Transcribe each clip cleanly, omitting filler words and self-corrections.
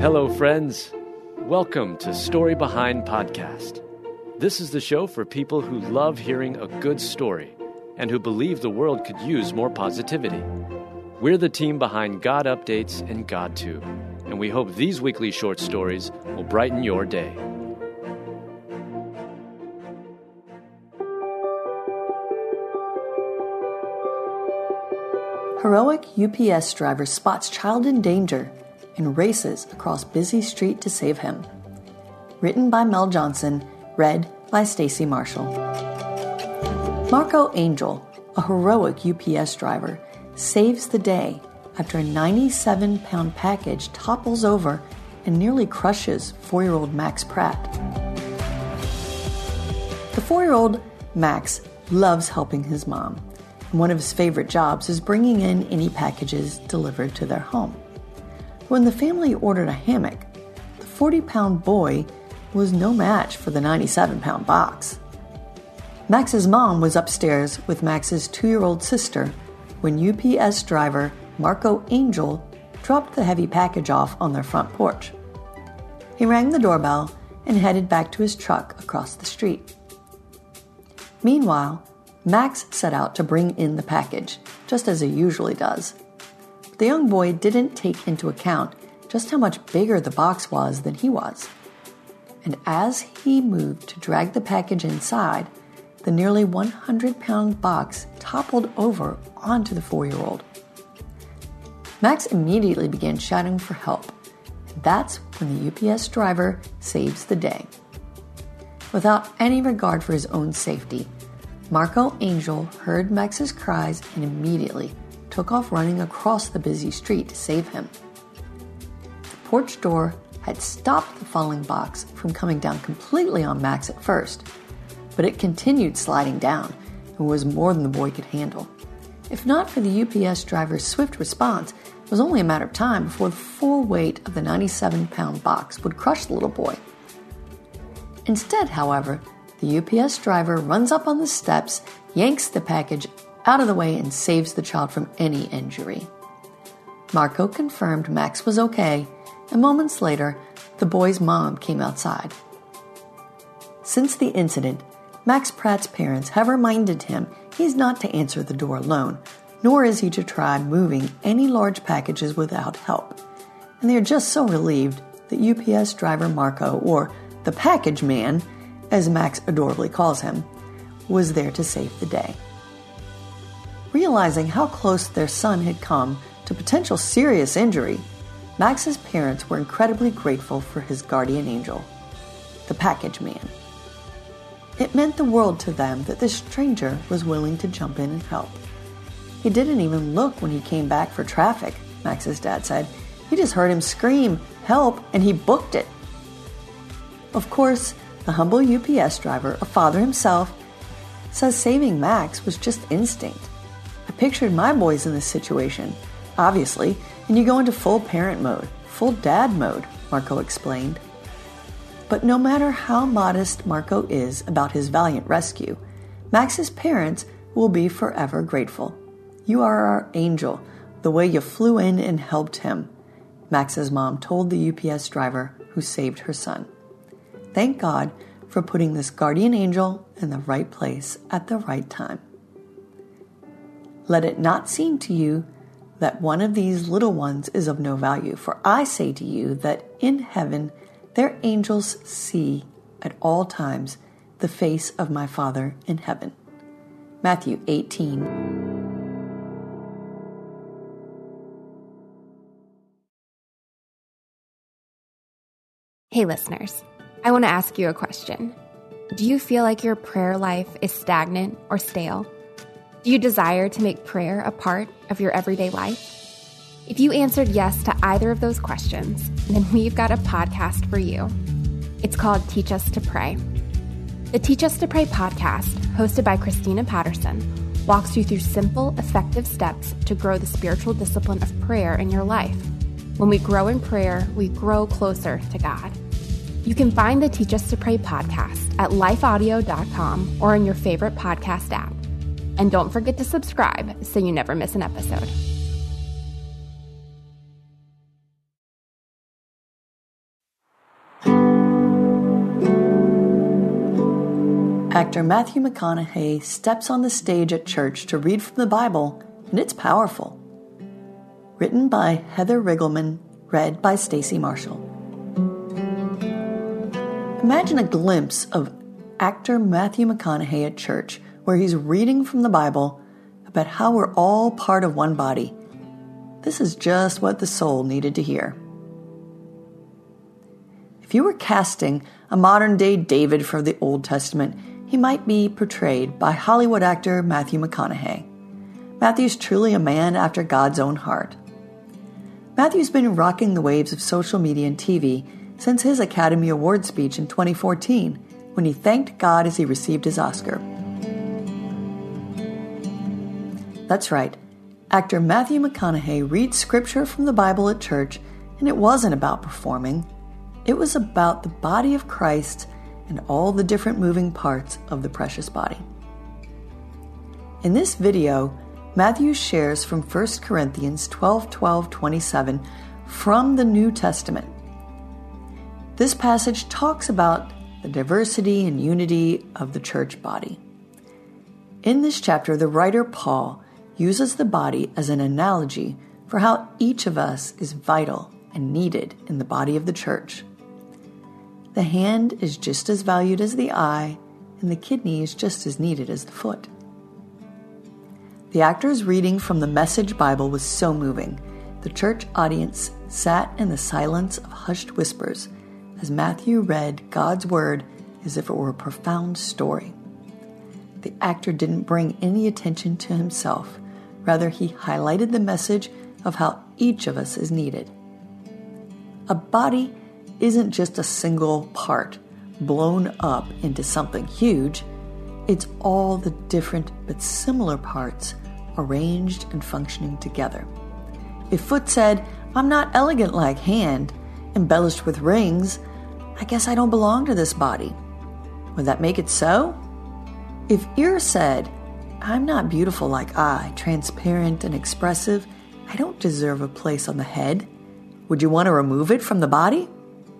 Hello, friends. Welcome to Story Behind Podcast. This is the show for people who love hearing a good story and who believe the world could use more positivity. We're the team behind God Updates and GodTube, and we hope these weekly short stories will brighten your day. Heroic UPS driver spots child in danger and races across busy street to save him. Written by Mel Johnson, read by Stacy Marshall. Marco Angel, a heroic UPS driver, saves the day after a 97-pound package topples over and nearly crushes 4-year-old Max Pratt. The 4-year-old Max loves helping his mom. One of his favorite jobs is bringing in any packages delivered to their home. When the family ordered a hammock, the 40-pound boy was no match for the 97-pound box. Max's mom was upstairs with Max's 2-year-old sister when UPS driver Marco Angel dropped the heavy package off on their front porch. He rang the doorbell and headed back to his truck across the street. Meanwhile, Max set out to bring in the package, just as he usually does. But the young boy didn't take into account just how much bigger the box was than he was. And as he moved to drag the package inside, the nearly 100-pound box toppled over onto the 4-year-old. Max immediately began shouting for help, and that's when the UPS driver saves the day. Without any regard for his own safety, Marco Angel heard Max's cries and immediately took off running across the busy street to save him. The porch door had stopped the falling box from coming down completely on Max at first, but it continued sliding down and was more than the boy could handle. If not for the UPS driver's swift response, it was only a matter of time before the full weight of the 97-pound box would crush the little boy. Instead, however, the UPS driver runs up on the steps, yanks the package out of the way, and saves the child from any injury. Marco confirmed Max was okay, and moments later, the boy's mom came outside. Since the incident, Max Pratt's parents have reminded him he's not to answer the door alone, nor is he to try moving any large packages without help. And they are just so relieved that UPS driver Marco, or the package man, as Max adorably calls him, was there to save the day. Realizing how close their son had come to potential serious injury, Max's parents were incredibly grateful for his guardian angel, the package man. It meant the world to them that this stranger was willing to jump in and help. He didn't even look when he came back for traffic, Max's dad said. He just heard him scream, "Help," and he booked it. Of course, the humble UPS driver, a father himself, says saving Max was just instinct. I pictured my boys in this situation, obviously, and you go into full parent mode, full dad mode, Marco explained. But no matter how modest Marco is about his valiant rescue, Max's parents will be forever grateful. You are our angel, the way you flew in and helped him, Max's mom told the UPS driver who saved her son. Thank God for putting this guardian angel in the right place at the right time. Let it not seem to you that one of these little ones is of no value, for I say to you that in heaven their angels see at all times the face of my Father in heaven. Matthew 18. Hey listeners, I want to ask you a question. Do you feel like your prayer life is stagnant or stale? Do you desire to make prayer a part of your everyday life? If you answered yes to either of those questions, then we've got a podcast for you. It's called Teach Us to Pray. The Teach Us to Pray podcast, hosted by Christina Patterson, walks you through simple, effective steps to grow the spiritual discipline of prayer in your life. When we grow in prayer, we grow closer to God. You can find the Teach Us to Pray podcast at lifeaudio.com or in your favorite podcast app. And don't forget to subscribe so you never miss an episode. Actor Matthew McConaughey steps on the stage at church to read from the Bible, and it's powerful. Written by Heather Riggleman, read by Stacey Marshall. Imagine a glimpse of actor Matthew McConaughey at church, where he's reading from the Bible about how we're all part of one body. This is just what the soul needed to hear. If you were casting a modern-day David for the Old Testament, he might be portrayed by Hollywood actor Matthew McConaughey. Matthew's truly a man after God's own heart. Matthew's been rocking the waves of social media and TV since his Academy Award speech in 2014, when he thanked God as he received his Oscar. That's right, actor Matthew McConaughey reads scripture from the Bible at church, and it wasn't about performing. It was about the body of Christ and all the different moving parts of the precious body. In this video, Matthew shares from 1 Corinthians 12:27 from the New Testament. This passage talks about the diversity and unity of the church body. In this chapter, the writer Paul uses the body as an analogy for how each of us is vital and needed in the body of the church. The hand is just as valued as the eye, and the kidney is just as needed as the foot. The actor's reading from the Message Bible was so moving. The church audience sat in the silence of hushed whispers as Matthew read God's word as if it were a profound story. The actor didn't bring any attention to himself. Rather, he highlighted the message of how each of us is needed. A body isn't just a single part blown up into something huge. It's all the different but similar parts arranged and functioning together. If foot said, "I'm not elegant like hand, embellished with rings, I guess I don't belong to this body," would that make it so? If ear said, "I'm not beautiful like eye, transparent and expressive, I don't deserve a place on the head," would you want to remove it from the body?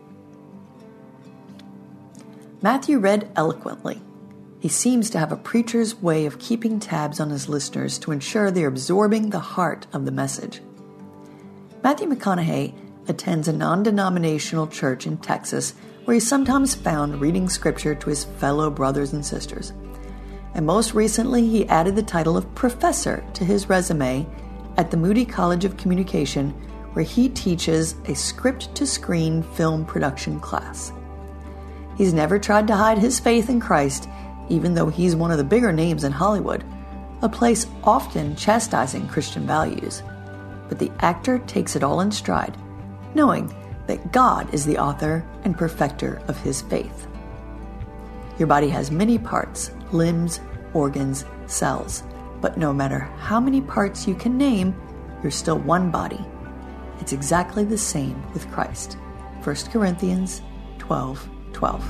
Matthew read eloquently. He seems to have a preacher's way of keeping tabs on his listeners to ensure they're absorbing the heart of the message. Matthew McConaughey attends a non-denominational church in Texas where he's sometimes found reading scripture to his fellow brothers and sisters. And most recently, he added the title of professor to his resume at the Moody College of Communication, where he teaches a script-to-screen film production class. He's never tried to hide his faith in Christ, even though he's one of the bigger names in Hollywood, a place often chastising Christian values. But the actor takes it all in stride, knowing that God is the author and perfecter of his faith. Your body has many parts, limbs, organs, cells, but no matter how many parts you can name, you're still one body. It's exactly the same with Christ. 1 Corinthians 12:12.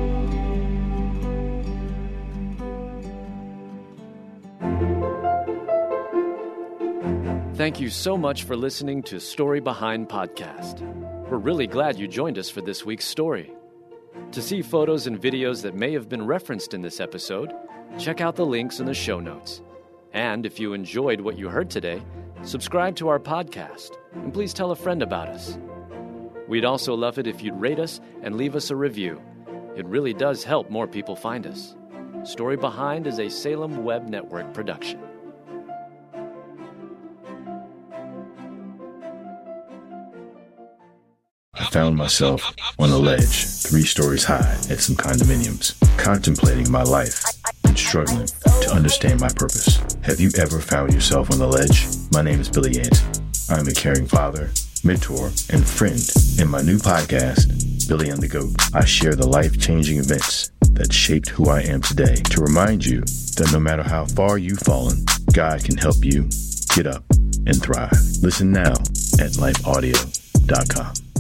Thank you so much for listening to Story Behind Podcast. We're really glad you joined us for this week's story. To see photos and videos that may have been referenced in this episode, check out the links in the show notes. And if you enjoyed what you heard today, subscribe to our podcast, and please tell a friend about us. We'd also love it if you'd rate us and leave us a review. It really does help more people find us. Story Behind is a Salem Web Network production. I found myself on a ledge, 3 stories high at some condominiums, contemplating my life and struggling to understand my purpose. Have you ever found yourself on the ledge? My name is Billy Yancey. I'm a caring father, mentor, and friend. In my new podcast, Billy and the Goat, I share the life-changing events that shaped who I am today to remind you that no matter how far you've fallen, God can help you get up and thrive. Listen now at lifeaudio.com.